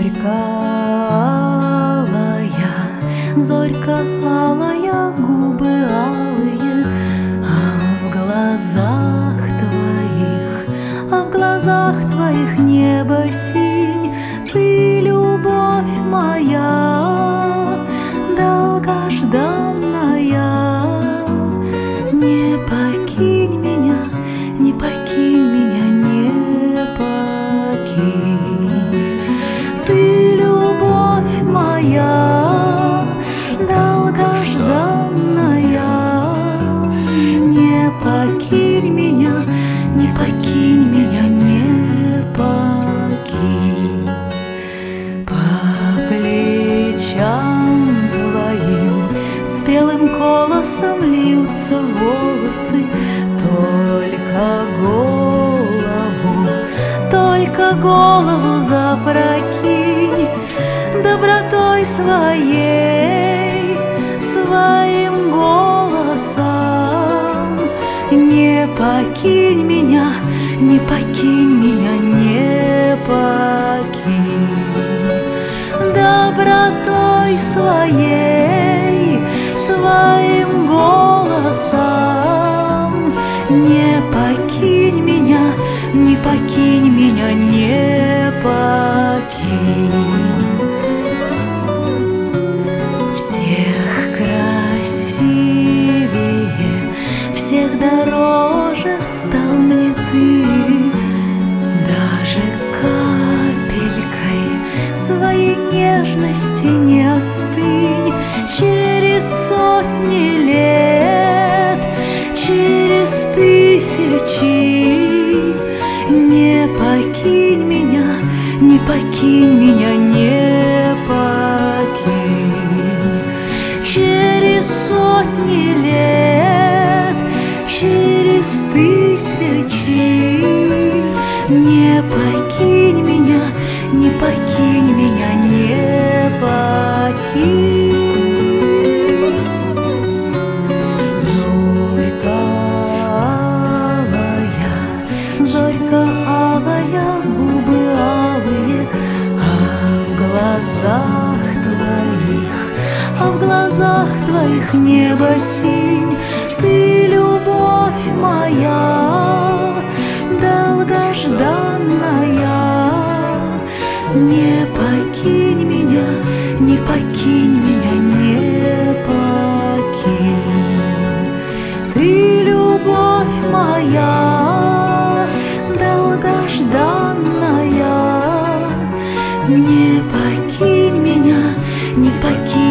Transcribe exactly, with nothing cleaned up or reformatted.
Зорька алая, зорька алая, губы алые, а в глазах твоих, а в глазах твоих небо синь. Ты, любовь моя, долгожданная, не покинь меня, не покинь меня, не покинь. Ты, любовь моя, долгожданная, не покинь меня, не покинь меня, не покинь. По плечам твоим спелым колосом льются волосы, только голову, только голову запрокинь. Добротой своей, своим голосом не покинь меня, не покинь меня, не покинь. Добротой своей, своим голосом не покинь меня, не покинь меня, не покинь. Всех красивее, всех дороже стал мне ты, даже капелькой своей нежности не остынь. Через сотни лет, через тысячи не покинь меня, не покинь меня, не покинь. Через сотни лет, через тысячи не покинь меня, не покинь меня, не покинь. Зорька алая, зорька алая, губы алые, а в глазах твоих, а в глазах твоих небо синь. Ты, любовь моя, долгожданная, не покинь меня, не покинь меня, не покинь. Ты, любовь моя, долгожданная, не покинь меня, не покинь.